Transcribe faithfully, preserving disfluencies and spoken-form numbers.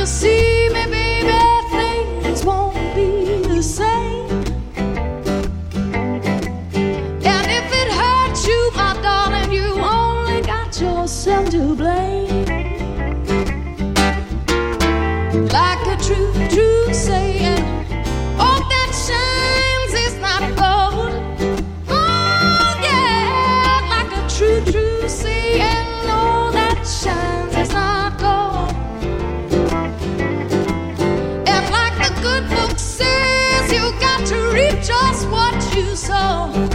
you see me, baby, things won't be the same. And if it hurts you, my darling, you only got yourself to blame. Like a true, true saying, all that shines is not gold. Oh yeah, like a true, true saying, all that shines is not gold. And like the good book says, you got to reap just what you sow.